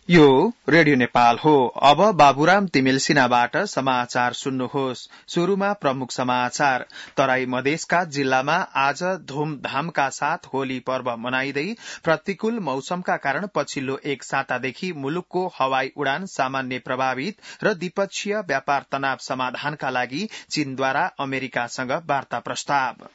यो रेडियो नेपाल हो। अब बाबुराम तिमिल सिन्हाबाट समाचार सुन्नुहोस्। शुरूमा प्रमुख समाचार। तराई मधेसका जिल्लामा आज धूमधामका साथ होली पर्व मनाइँदै प्रतिकूल मौसमका कारण पछिल्लो एक सातादेखि मुलुकको हवाई उडान सामान्य प्रभावित र द्विपक्षीय व्यापार तनाव समाधानका लागि चीनद्वारा अमेरिकासँग वार्ता प्रस्ताव।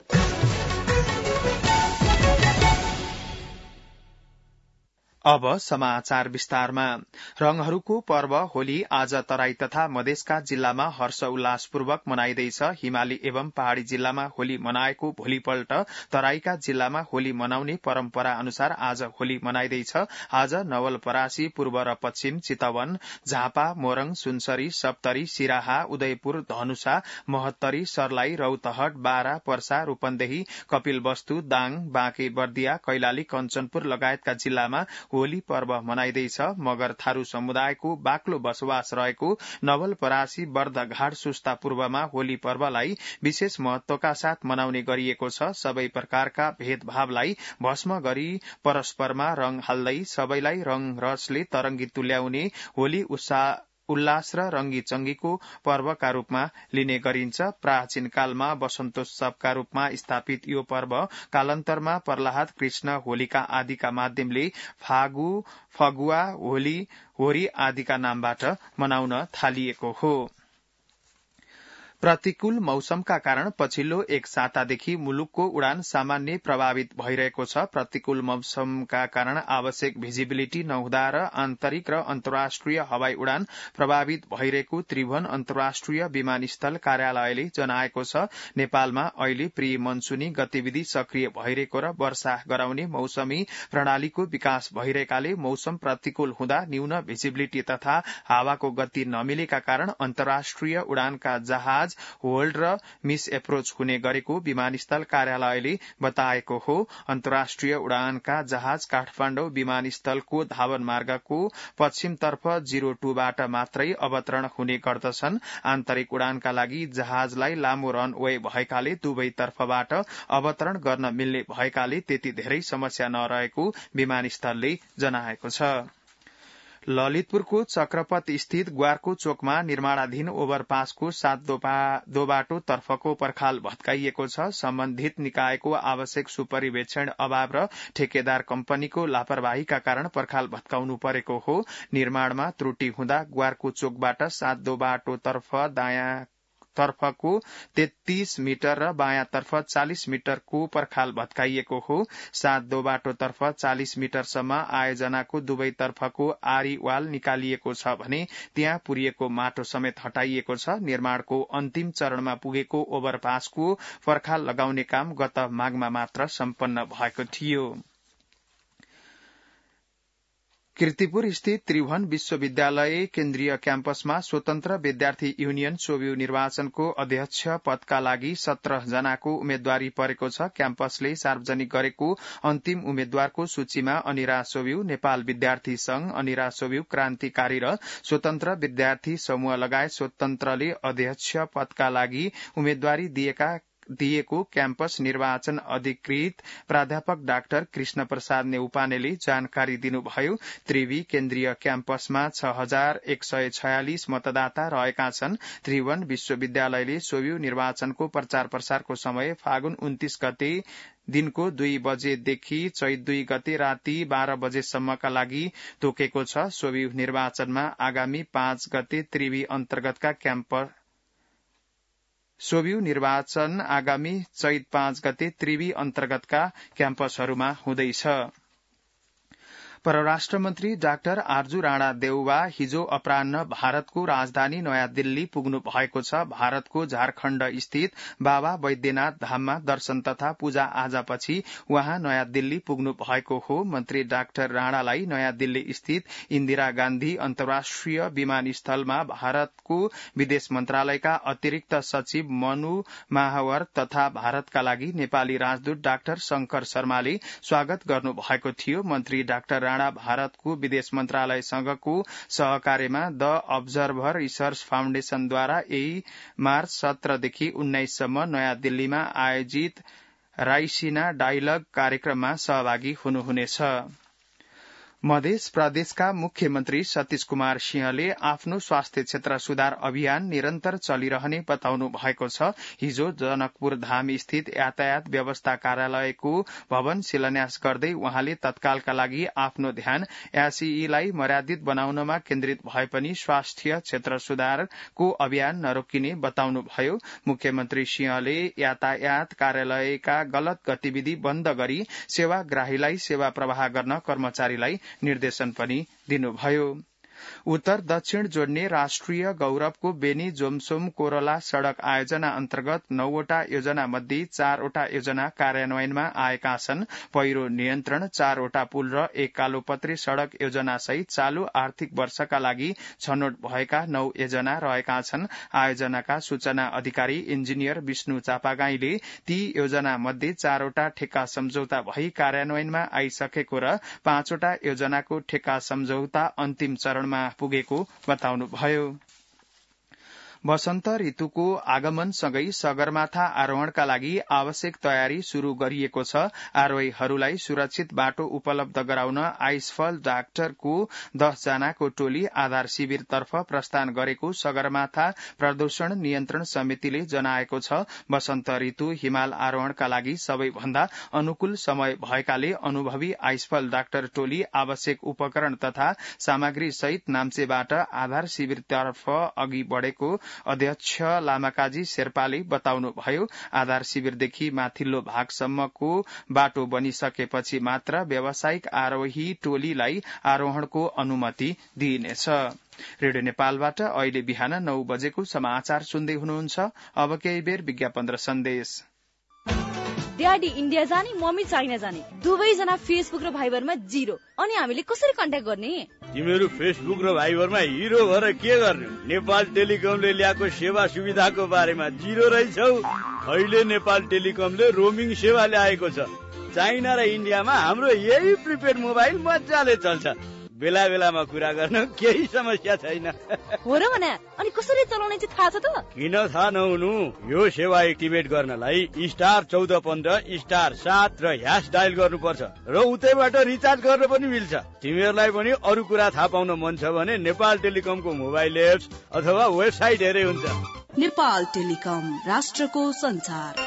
अब समाचार विस्तारमा। रंगहरूको पर्व होली आज तराई तथा मधेसका जिल्लामा हर्ष उल्लासपूर्वक मनाइँदैछ। हिमाली एवं पहाड़ी जिल्लामा होली मनाएको भोलिपल्ट तराईका जिल्लामा होली मनाउने परम्परा अनुसार आज होली मनाइँदैछ। आज नवलपरासी, पूर्व र पश्चिम, चितवन, झापा, मोरङ, सुनसरी, सप्तरी, सिराहा, उदयपुर, धनुषा, महोत्तरी, सर्लाही, रौतहट, बारा, पर्सा, रूपन्देही, कपिलवस्तु, दाङ, बाँके बर्दिया, कैलाली, कञ्चनपुर लगायतका जिल्लामा होली पर्व मनाइँदैछ। मगर थारू समुदायको बाक्लो बसोबास रहेको नवलपरासी, बर्दघाट, सुस्ता पूर्वमा होली पर्वलाई विशेष महत्वका साथ मनाउने गरिएको छ। सबै प्रकारका भेदभावलाई भस्म गरी परस्परमा रंग हाल्दै सबैलाई रंग रसले तरंगित तुल्याउने होली उल्लास र रंगी चंगीको पर्वका रूपमा लिने गरिन्छ। प्राचीन कालमा वसन्तोत्सवका रूपमा स्थापित यो पर्व कालान्तरमा प्रह्लाद, कृष्ण, होलिका आदिका माध्यमले फगुवा, होली, होरी आदिका नामबाट मनाउन थालिएको हो। प्रतिकूल मौसमका कारण पछिल्लो एक सातादेखि मुलुकको उडान सामान्य प्रभावित भइरहेको छ। प्रतिकूल मौसमका कारण आवश्यक भिजिबिलिटी नहुँदा र आन्तरिक र अन्तर्राष्ट्रिय हवाई उडान प्रभावित भइरहेको त्रिभुवन अन्तर्राष्ट्रिय विमानस्थल कार्यालयले जनाएको छ। नेपालमा अहिले प्री मनसुनी गतिविधि सक्रिय भइरहेको र वर्षा गराउने मौसमी प्रणालीको विकास भइरहेकाले मौसम प्रतिकूल हुँदा न्यून भिजिबिलिटी तथा हावाको गति नमिलेका कारण अन्तर्राष्ट्रिय उडानका जहाज होल्ड र मिस एप्रोच हुने गरेको विमानस्थल कार्यालयले बताएको हो। अन्तर्राष्ट्रिय उडानका जहाज काठमाडौँ विमानस्थलको धावन मार्गको पश्चिमतर्फ 02बाट मात्रै अवतरण हुने गर्दछन्। आन्तरिक उडानका लागि जहाजलाई लामो रनवे भएकाले दुवैतर्फबाट अवतरण गर्न मिल्ने भएकाले त्यति धेरै समस्या नरहेको विमानस्थलले जनाएको छ। ललितपुरको चक्रपथ स्थित ग्वारको चोकमा निर्माणाधीन ओभरपासको 7 दोबाटो तर्फको पर्खाल भत्काइएको छ। सम्बन्धित निकायको आवश्यक सुपरिवेक्षण अभाव र ठेकेदार कम्पनीको लापरवाहीका कारण पर्खाल भत्काउनु परेको हो। निर्माणमा त्रुटि हुँदा ग्वारको चोकबाट 7 दोबाटो तर्फ दायाँ तर्फको 33 मिटर र बायाँ तर्फ 40 मिटरको पर्खाल भत्काइएको हो। 7 दोबाटो तर्फ 40 मिटरसम्म आयोजनाको दुवैतर्फको आरी वाल निकालिएको छ भने त्यहाँ पुरिएको माटो समेत हटाइएको छ। निर्माणको अन्तिम चरणमा पुगेको ओभरपासको पर्खाल लगाउने काम गत माघमा मात्र सम्पन्न भएको थियो। कीर्तिपुर स्थित त्रिभुवन विश्वविद्यालय केन्द्रीय क्याम्पसमा स्वतन्त्र विद्यार्थी युनियन सोभियु निर्वाचनको अध्यक्ष पदका लागि 17 जनाको उम्मेद्वारी परेको छ। क्याम्पसले सार्वजनिक गरेको अन्तिम उम्मेद्वारको सूचीमा अनिरा सोभियु, नेपाल विद्यार्थी संघ, अनिरा सोभियु क्रान्तिकारी र स्वतन्त्र विद्यार्थी समूह लगायत स्वतन्त्रले अध्यक्ष पदका लागि उम्मेद्वारी दिएको क्याम्पस निर्वाचन अधिकृत प्राध्यापक डाक्टर कृष्ण प्रसाद नेउपानेले जानकारी दिनुभयो। त्रिवी केन्द्रीय क्याम्पसमा 6146 मतदाता रहेका छन्। त्रिभुवन विश्वविद्यालयले सोभियु निर्वाचनको प्रचार प्रसारको समय फागुन 29 गते दिनको 2 बजेदेखि चैत 2 गते राति 12 बजेसम्मका लागि तोकेको छ। सोभियु निर्वाचनमा आगामी 5 गते त्रिवी अन्तर्गतका क्याम्पस सोभियु निर्वाचन आगामी चैत 5 गते त्रिवी अन्तर्गतका क्याम्पसहरूमा हुँदैछ। परराष्ट्र मन्त्री डाक्टर आर्जु राणा देउवा हिजो अपराह्न भारतको राजधानी नयाँ दिल्ली पुग्नु भएको छ। भारतको झारखण्ड स्थित बाबा वैद्यनाथ धाममा दर्शन तथा पूजा आजापछि उहाँ नयाँ दिल्ली पुग्नु भएको हो। मन्त्री डाक्टर राणालाई नयाँ दिल्ली स्थित इन्दिरा गान्धी अन्तर्राष्ट्रिय विमानस्थलमा भारतको विदेश मन्त्रालयका अतिरिक्त सचिव मनु माहवर तथा भारतका लागि नेपाली राजदूत डाक्टर शंकर शर्माले स्वागत गर्नु भएको थियो। मन्त्री डाक्टर राणा भारतको विदेश मन्त्रालयसँगको सहकार्यमा द अब्जर्भर रिसर्च फाउन्डेशनद्वारा यही मार्च 17 देखि 19 सम्म नयाँ दिल्लीमा आयोजित राइसिना डायलग कार्यक्रममा सहभागी हुनुहुनेछ। मध्य प्रदेशका मुख्यमन्त्री सतीश कुमार सिंहले आफ्नो स्वास्थ्य क्षेत्र सुधार अभियान निरन्तर चलिरहने बताउनु भएको छ। हिजो जनकपुर धाम स्थित यातायात व्यवस्था कार्यालयको भवन शिलान्यास गर्दै उहाँले तत्कालका लागि आफ्नो ध्यान यासीईलाई मर्यादित बनाउनमा केन्द्रित भए पनि स्वास्थ्य क्षेत्र सुधारको अभियान नरोकिने बताउनुभयो। मुख्यमन्त्री सिंहले यातायात कार्यालयका गलत गतिविधि बन्द गरी सेवाग्राहीलाई सेवा प्रवाह गर्न कर्मचारीलाई निर्देशन पनि दिनुभयो। उत्तर दक्षिण जोड्ने राष्ट्रिय गौरवको बेनी जोमसोम कोरला सड़क आयोजना अन्तर्गत 9वटा योजना मध्ये 4वटा योजना कार्यान्वयनमा आएका छन्। पहिरो नियन्त्रण, 4वटा पुल र एक कालोपत्री सड़क योजना सहित चालू आर्थिक वर्षका लागि छनौट भएका 9 योजना रहेका छन्। आयोजनाका सूचना अधिकारी इन्जिनियर विष्णु चापागाईले ती योजना मध्ये 4वटा ठेक्का सम्झौता भई कार्यान्वयनमा आइसकेको र 5वटा योजनाको ठेक्का सम्झौता अन्तिम चरणमा पुगेको बताउनुभयो। वसन्त ऋतुको आगमनसँगै सगरमाथा आरोहणका लागि आवश्यक तयारी शुरू गरिएको छ। आरोहीहरूलाई सुरक्षित बाटो उपलब्ध गराउन आइसफल डाक्टरको 10 जनाको टोली आधार शिविरतर्फ प्रस्थान गरेको सगरमाथा प्रदूषण नियन्त्रण समितिले जनाएको छ। वसन्त ऋतु हिमाल आरोहणका लागि सबैभन्दा अनुकूल समय भएकाले अनुभवी आइसफल डाक्टर टोली आवश्यक उपकरण तथा सामग्री सहित नाम्चेबाट आधार शिविरतर्फ अघि बढ़ेको अध्यक्ष लामाकाजी शेर्पाले बताउनुभयो। आधार शिविरदेखि माथिल्लो भागसम्मको बाटो बनिसकेपछि मात्र व्यावसायिक आरोही टोलीलाई आरोहणको अनुमति दिइनेछ। रेडियो नेपालबाट अहिले बिहान 9 बजेको समाचार सुन्दै हुनुहुन्छ। अब केही बेर विज्ञापन र सन्देश। ड्याडी इन्डिया जाने, मम्मी चाइना जाने, दुवैजना फेसबुक र भाइबरमा 0। अनि हामीले कसरी कन्ट्याक्ट गर्ने? तिमीहरू फेसबुक र भाइबरमा हिरो भएर के गर्ने? नेपाल टेलिकमले ल्याएको सेवा सुविधाको बारेमा 0 रहेछौ। अहिले नेपाल टेलिकमले रोमिङ सेवा ल्याएको छ। चाइना र इन्डियामा हाम्रो यही प्रिपेड मोबाइल मजाले चल्छ। बेला बेलामा कुरा गर्न केही समस्या छैन। हो र भने अनि कसरी चलाउने चाहिँ थाहा छ त? किन थाहा नहुनु? यो सेवा एक्टिभेट गर्नलाई *1415 *7 र # डायल गर्नुपर्छ र उतैबाट रिचार्ज गर्न पनि मिल्छ। तिमीहरूलाई पनि अरू कुरा थाहा पाउन मन छ भने नेपाल टेलिकमको मोबाइल एप्स अथवा वेबसाइट हेरे हुन्छ। नेपाल टेलिकम, राष्ट्रको संचार।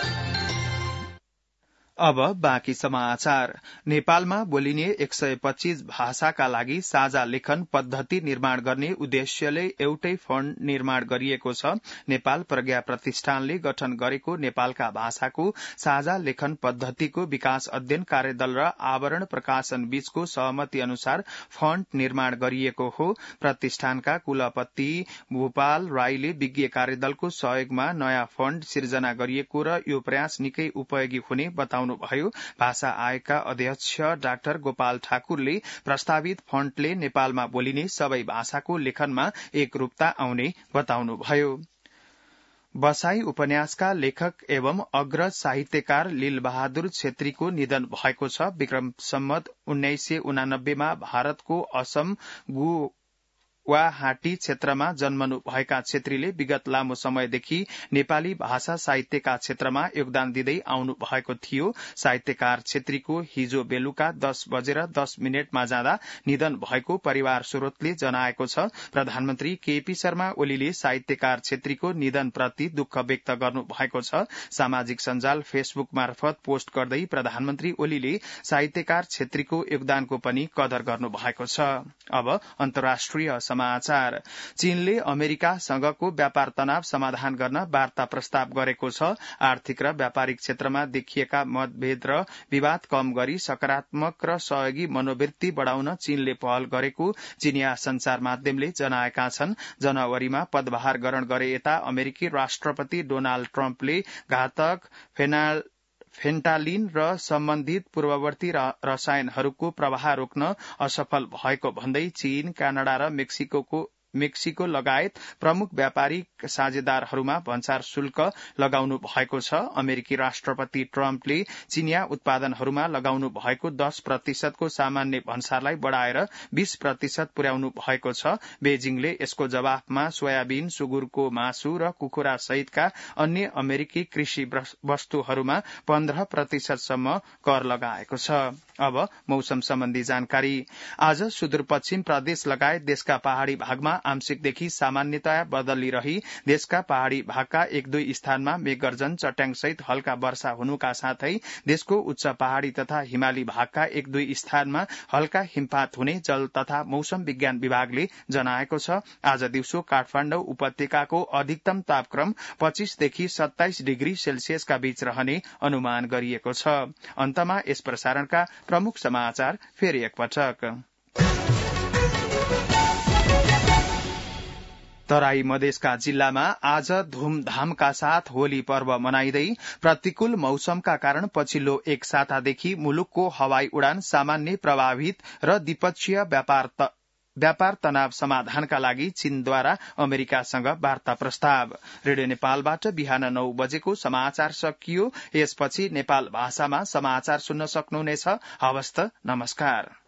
अब बाँकी समाचार। नेपालमा बोलिने 125 भाषाका लागि साझा लेखन पद्धति निर्माण गर्ने उद्देश्यले एउटै फण्ड निर्माण गरिएको छ। नेपाल प्रज्ञा प्रतिष्ठानले गठन गरेको नेपालका भाषाको साझा लेखन पद्धतिको विकास अध्ययन कार्यदल र आवरण प्रकाशन बीचको सहमति अनुसार फण्ड निर्माण गरिएको हो। प्रतिष्ठानका कुलपति भूपाल राईले विज्ञ कार्यदलको सहयोगमा नयाँ फण्ड सिर्जना गरिएको र यो प्रयास निकै उपयोगी हुने बताउनु भयो। भाषा आयोगका अध्यक्ष डाक्टर गोपाल ठाकुरले प्रस्तावित फण्डले नेपालमा बोलिने सबै भाषाको लेखनमा एकरूपता आउने बताउनुभयो। बसाई उपन्यासका लेखक एवं अग्रज साहित्यकार लील बहादुर छेत्रीको निधन भएको छ। विक्रम सम्वत 1989 मा भारतको असम गुवाहाटी क्षेत्रमा जन्मनु भएका छेत्रीले विगत लामो समयदेखि नेपाली भाषा साहित्यका क्षेत्रमा योगदान दिँदै आउनु भएको थियो। साहित्यकार छेत्रीको हिजो बेलुका 10:10 जाँदा निधन भएको परिवार स्रोतले जनाएको छ। प्रधानमन्त्री केपी शर्मा ओलीले साहित्यकार छेत्रीको निधनप्रति दुःख व्यक्त गर्नु भएको छ। सामाजिक सञ्जाल फेसबुक मार्फत पोस्ट गर्दै प्रधानमन्त्री ओलीले साहित्यकार छेत्रीको योगदानको पनि कदर गर्नु भएको छ। अब अन्तर्राष्ट्रिय समाचार। चीनले अमेरिकासँगको व्यापार तनाव समाधान गर्न वार्ता प्रस्ताव गरेको छ। आर्थिक र व्यापारिक क्षेत्रमा देखिएका मतभेद र विवाद कम गरी सकारात्मक र सहयोगी मनोवृत्ति बढ़ाउन चीनले पहल गरेको चीनिया संचार माध्यमले जनाएका छन्। जनवरीमा पदभार ग्रहण गरे यता अमेरिकी राष्ट्रपति डोनाल्ड ट्रम्पले घातक फेन्टालिन र सम्बन्धित पूर्ववर्ती रसायनहरूको प्रवाह रोक्न असफल भएको भन्दै चीन, कनाडा र मेक्सिको लगायत प्रमुख व्यापारिक साझेदारहरूमा भन्सार शुल्क लगाउनु भएको छ। अमेरिकी राष्ट्रपति ट्रम्पले चीनिया उत्पादनहरूमा लगाउनु भएको 10% को सामान्य भन्सारलाई बढ़ाएर 20% पुर्याउनु भएको छ। बेजिङले यसको जवाफमा सोयाबिन, सुगुरको मासु र कुखुरा सहितका अन्य अमेरिकी कृषि वस्तुहरूमा 15% सम्म कर लगाएको छ। अब मौसम सम्बन्धी जानकारी। आज सुदूरपश्चिम प्रदेश लगायत देशका पहाड़ी भागमा आंशिकदेखि सामान्यतया बदली रही देशका पहाड़ी भागका 1-2 स्थानमा मेघगर्जन चट्याङसहित हल्का वर्षा हुनुका साथै देशको उच्च पहाड़ी तथा हिमाली भागका 1-2 स्थानमा हल्का हिमपात हुने जल तथा मौसम विज्ञान विभागले जनाएको छ। आज दिउँसो काठमाडौँ उपत्यकाको अधिकतम तापक्रम 25 देखि 27 डिग्री सेल्सियसका बीच रहने अनुमान गरिएको छ। अन्तमा यस प्रसारणका प्रमुख समाचार फेरि एकपटक। तराई मधेसका जिल्लामा आज धूमधामका साथ होली पर्व मनाइँदै प्रतिकूल मौसमका कारण पछिल्लो एक सातादेखि मुलुकको हवाई उडान सामान्य प्रभावित र द्विपक्षीय व्यापार तनाव समाधानका लागि चीनद्वारा अमेरिकासँग वार्ता प्रस्ताव। रेडियो नेपालबाट बिहान 9 बजेको समाचार सकियो। यसपछि नेपाल भाषामा समाचार सुन्न सक्नुहुनेछ। हवस् त, नमस्कार।